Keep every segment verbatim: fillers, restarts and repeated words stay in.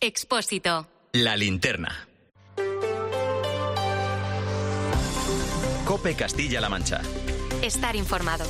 Expósito. La linterna. COPE Castilla-La Mancha. Estar informado.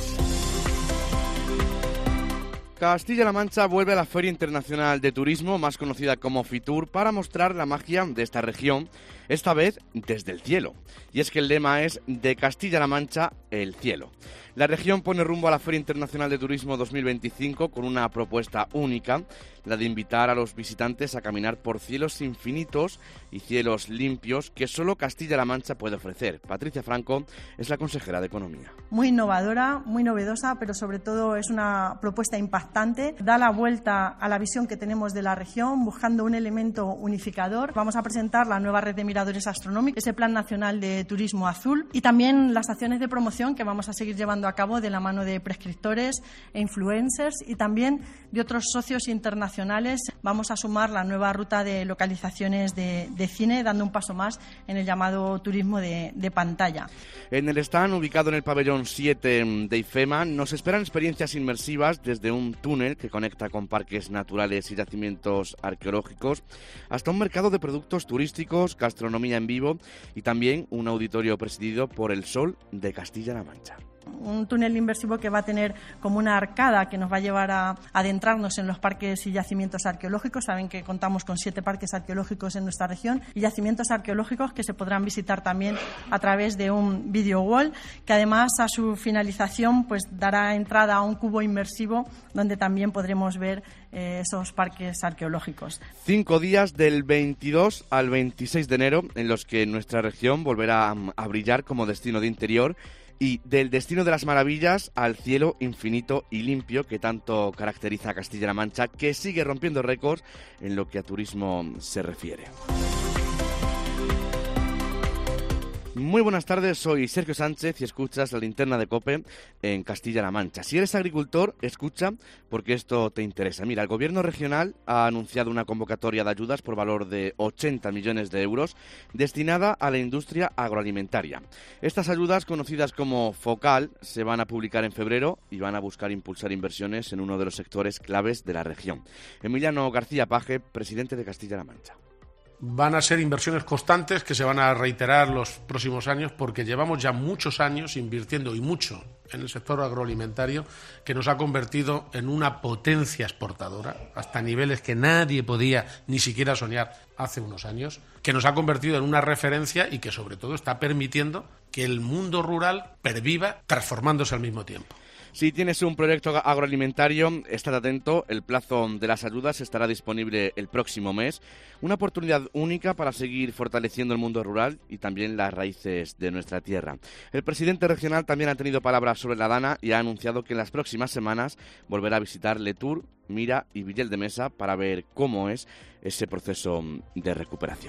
Castilla-La Mancha vuelve a la Feria Internacional de Turismo, más conocida como Fitur, para mostrar la magia de esta región, esta vez desde el cielo. Y es que el lema es de Castilla-La Mancha, el cielo. La región pone rumbo a la Feria Internacional de Turismo dos mil veinticinco con una propuesta única, la de invitar a los visitantes a caminar por cielos infinitos y cielos limpios que solo Castilla-La Mancha puede ofrecer. Patricia Franco es la consejera de Economía. Muy innovadora, muy novedosa, pero sobre todo es una propuesta impactante. Da la vuelta a la visión que tenemos de la región, buscando un elemento unificador. Vamos a presentar la nueva red de miradores astronómicos, ese Plan Nacional de Turismo Azul y también las acciones de promoción que vamos a seguir llevando a cabo de la mano de prescriptores e influencers y también de otros socios internacionales. Vamos a sumar la nueva ruta de localizaciones de, de cine, dando un paso más en el llamado turismo de, de pantalla. En el stand, ubicado en el pabellón siete de IFEMA, nos esperan experiencias inmersivas desde un túnel que conecta con parques naturales y yacimientos arqueológicos hasta un mercado de productos turísticos, gastronomía en vivo y también un auditorio presidido por el Sol de Castilla-La Mancha. Un túnel inmersivo que va a tener como una arcada que nos va a llevar a adentrarnos en los parques y yacimientos arqueológicos. Saben que contamos con siete parques arqueológicos en nuestra región y yacimientos arqueológicos que se podrán visitar también a través de un video wall, que además a su finalización pues dará entrada a un cubo inmersivo donde también podremos ver eh, esos parques arqueológicos. Cinco días del veintidós al veintiséis de enero en los que nuestra región volverá a brillar como destino de interior y del destino de las maravillas al cielo infinito y limpio que tanto caracteriza a Castilla-La Mancha, que sigue rompiendo récords en lo que a turismo se refiere. Muy buenas tardes, soy Sergio Sánchez y escuchas la linterna de COPE en Castilla-La Mancha. Si eres agricultor, escucha porque esto te interesa. Mira, el Gobierno regional ha anunciado una convocatoria de ayudas por valor de ochenta millones de euros destinada a la industria agroalimentaria. Estas ayudas, conocidas como FOCAL, se van a publicar en febrero y van a buscar impulsar inversiones en uno de los sectores claves de la región. Emiliano García Paje, presidente de Castilla-La Mancha. Van a ser inversiones constantes que se van a reiterar los próximos años porque llevamos ya muchos años invirtiendo y mucho en el sector agroalimentario que nos ha convertido en una potencia exportadora hasta niveles que nadie podía ni siquiera soñar hace unos años, que nos ha convertido en una referencia y que sobre todo está permitiendo que el mundo rural perviva transformándose al mismo tiempo. Si tienes un proyecto agroalimentario, estate atento, el plazo de las ayudas estará disponible el próximo mes. Una oportunidad única para seguir fortaleciendo el mundo rural y también las raíces de nuestra tierra. El presidente regional también ha tenido palabras sobre la Dana y ha anunciado que en las próximas semanas volverá a visitar Letur, Mira y Villel de Mesa para ver cómo es ese proceso de recuperación.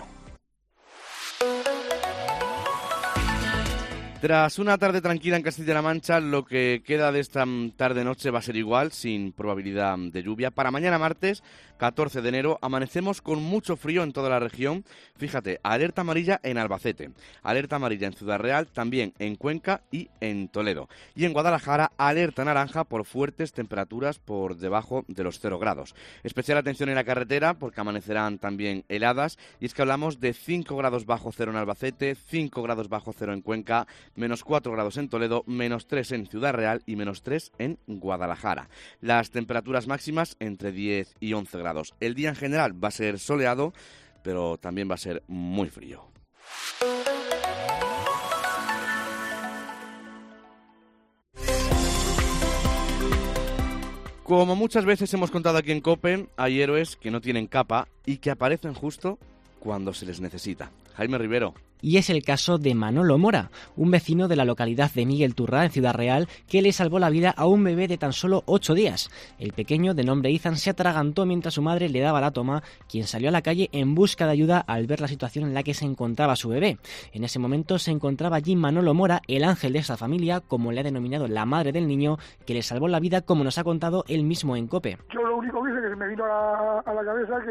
Tras una tarde tranquila en Castilla-La Mancha, lo que queda de esta tarde-noche va a ser igual, sin probabilidad de lluvia. Para mañana martes, catorce de enero, amanecemos con mucho frío en toda la región. Fíjate, alerta amarilla en Albacete, alerta amarilla en Ciudad Real, también en Cuenca y en Toledo. Y en Guadalajara, alerta naranja por fuertes temperaturas por debajo de los cero grados. Especial atención en la carretera porque amanecerán también heladas. Y es que hablamos de cinco grados bajo cero en Albacete, cinco grados bajo cero en Cuenca, menos cuatro grados en Toledo, menos tres en Ciudad Real y menos tres en Guadalajara. Las temperaturas máximas entre diez y once grados. El día en general va a ser soleado, pero también va a ser muy frío. Como muchas veces hemos contado aquí en COPE, hay héroes que no tienen capa y que aparecen justo cuando se les necesita. Jaime Rivero. Y es el caso de Manolo Mora, un vecino de la localidad de Miguel Turrá, en Ciudad Real, que le salvó la vida a un bebé de tan solo ocho días. El pequeño, de nombre Ethan, se atragantó mientras su madre le daba la toma, quien salió a la calle en busca de ayuda al ver la situación en la que se encontraba su bebé. En ese momento se encontraba allí Manolo Mora, el ángel de esa familia, como le ha denominado la madre del niño, que le salvó la vida, como nos ha contado él mismo en COPE. Yo lo único que hice que se me vino a la, a la cabeza que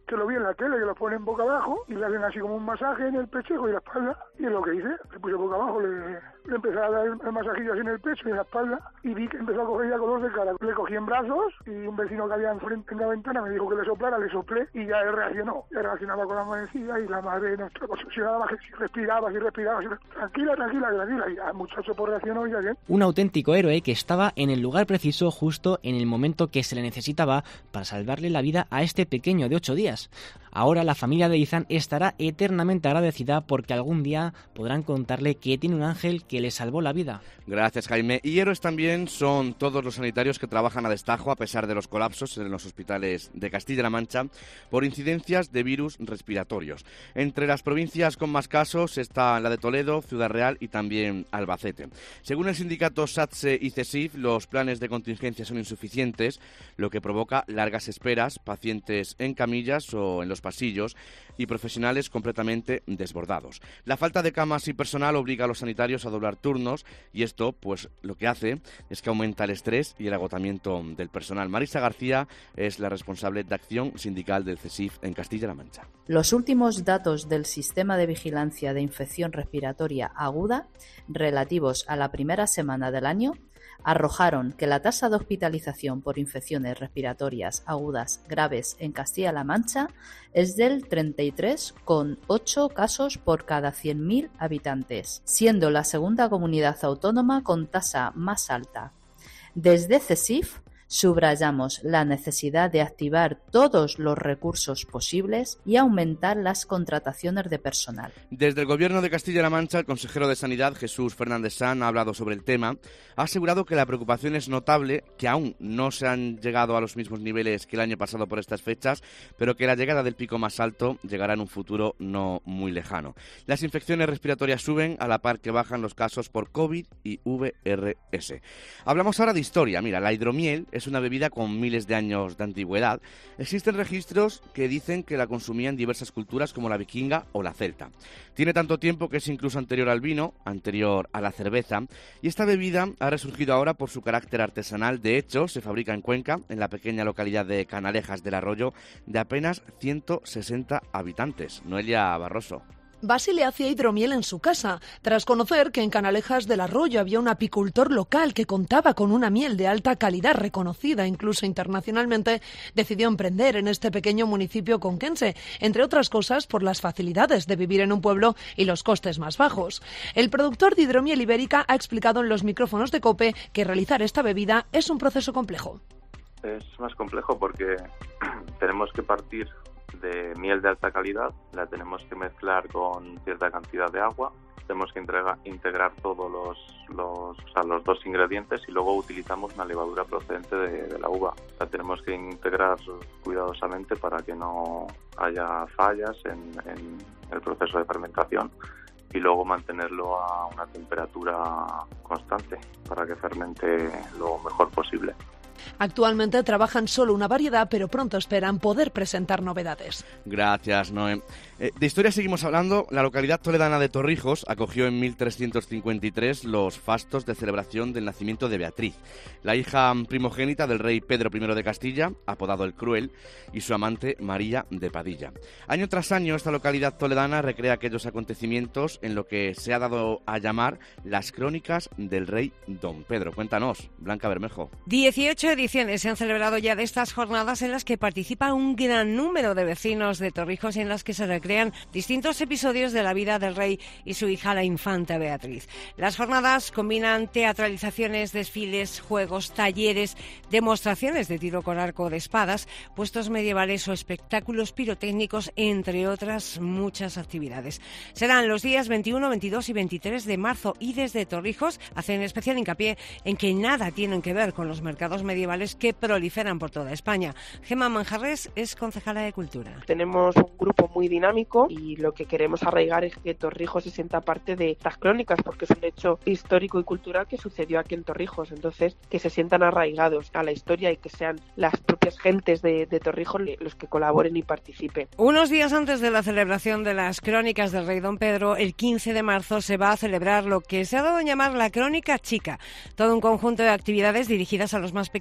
que lo vi en la tele, que los ponen boca abajo y le hacen así como un masaje en el pecho y la espalda, y es lo que hice, le puse boca abajo, le, le empecé a dar el masajillo así en el pecho y en la espalda, y vi que empezó a coger ya color de cara. Le cogí en brazos y un vecino que había enfrente en la ventana me dijo que le soplara, le soplé y ya él reaccionó, ya reaccionaba con la manecilla y la madre nuestra consulcionaba que si respiraba, si respiraba, si respiraba, tranquila, tranquila, tranquila, y el muchacho por reaccionó y ya bien. Un auténtico héroe que estaba en el lugar preciso justo en el momento que se le necesitaba para salvarle la vida a este pequeño de ocho días. Ahora la familia de Izan estará eternamente agradecida porque algún día podrán contarle que tiene un ángel que le salvó la vida. Gracias, Jaime. Y héroes también son todos los sanitarios que trabajan a destajo a pesar de los colapsos en los hospitales de Castilla-La Mancha por incidencias de virus respiratorios. Entre las provincias con más casos está la de Toledo, Ciudad Real y también Albacete. Según el sindicato SATSE y CESIF, los planes de contingencia son insuficientes, lo que provoca largas esperas, pacientes en camillas o en los pasillos y profesionales completamente desbordados. La falta de camas y personal obliga a los sanitarios a doblar turnos y esto, pues, lo que hace es que aumenta el estrés y el agotamiento del personal. Marisa García es la responsable de acción sindical del CESIF en Castilla-La Mancha. Los últimos datos del Sistema de Vigilancia de Infección Respiratoria Aguda, relativos a la primera semana del año, arrojaron que la tasa de hospitalización por infecciones respiratorias agudas graves en Castilla-La Mancha es del treinta y tres coma ocho casos por cada cien mil habitantes, siendo la segunda comunidad autónoma con tasa más alta. Desde CESIF subrayamos la necesidad de activar todos los recursos posibles y aumentar las contrataciones de personal. Desde el Gobierno de Castilla-La Mancha, el consejero de Sanidad, Jesús Fernández San, ha hablado sobre el tema. Ha asegurado que la preocupación es notable, que aún no se han llegado a los mismos niveles que el año pasado por estas fechas, pero que la llegada del pico más alto llegará en un futuro no muy lejano. Las infecciones respiratorias suben a la par que bajan los casos por COVID y V R S. Hablamos ahora de historia. Mira, la hidromiel es una bebida con miles de años de antigüedad. Existen registros que dicen que la consumían diversas culturas como la vikinga o la celta. Tiene tanto tiempo que es incluso anterior al vino, anterior a la cerveza, y esta bebida ha resurgido ahora por su carácter artesanal. De hecho, se fabrica en Cuenca, en la pequeña localidad de Canalejas del Arroyo, de apenas ciento sesenta habitantes. Noelia Barroso. Basile hacía hidromiel en su casa, tras conocer que en Canalejas del Arroyo había un apicultor local que contaba con una miel de alta calidad reconocida incluso internacionalmente. Decidió emprender en este pequeño municipio conquense, entre otras cosas por las facilidades de vivir en un pueblo y los costes más bajos. El productor de hidromiel ibérica ha explicado en los micrófonos de COPE que realizar esta bebida es un proceso complejo. Es más complejo porque tenemos que partir de miel de alta calidad, la tenemos que mezclar con cierta cantidad de agua, tenemos que integra, integrar todos los, los, o sea, los dos ingredientes y luego utilizamos una levadura procedente de, de la uva. La tenemos que integrar cuidadosamente para que no haya fallas en, en el proceso de fermentación y luego mantenerlo a una temperatura constante para que fermente lo mejor posible. Actualmente trabajan solo una variedad, pero pronto esperan poder presentar novedades. Gracias, Noé. Eh, de historia seguimos hablando. La localidad toledana de Torrijos acogió en mil trescientos cincuenta y tres los fastos de celebración del nacimiento de Beatriz, la hija primogénita del rey Pedro primero de Castilla, apodado el Cruel, y su amante María de Padilla. Año tras año, esta localidad toledana recrea aquellos acontecimientos en lo que se ha dado a llamar las crónicas del rey Don Pedro. Cuéntanos, Blanca Bermejo. dieciocho ediciones se han celebrado ya de estas jornadas en las que participa un gran número de vecinos de Torrijos y en las que se recrean distintos episodios de la vida del rey y su hija, la infanta Beatriz. Las jornadas combinan teatralizaciones, desfiles, juegos, talleres, demostraciones de tiro con arco de espadas, puestos medievales o espectáculos pirotécnicos, entre otras muchas actividades. Serán los días veintiuno, veintidós y veintitrés de marzo y desde Torrijos hacen especial hincapié en que nada tienen que ver con los mercados medievales que proliferan por toda España. Gemma Manjarres es concejala de Cultura. Tenemos un grupo muy dinámico y lo que queremos arraigar es que Torrijos se sienta parte de estas crónicas, porque es un hecho histórico y cultural que sucedió aquí en Torrijos. Entonces, que se sientan arraigados a la historia y que sean las propias gentes de, de Torrijos los que colaboren y participen. Unos días antes de la celebración de las crónicas del rey Don Pedro, el quince de marzo se va a celebrar lo que se ha dado a llamar la Crónica Chica, todo un conjunto de actividades dirigidas a los más pequeños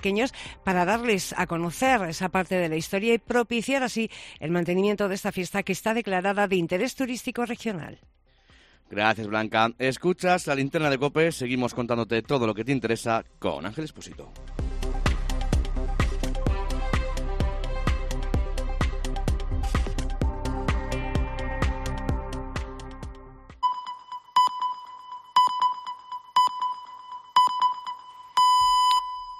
pequeños para darles a conocer esa parte de la historia y propiciar así el mantenimiento de esta fiesta que está declarada de interés turístico regional. Gracias, Blanca. Escuchas la linterna de COPE. Seguimos contándote todo lo que te interesa con Ángel Expósito.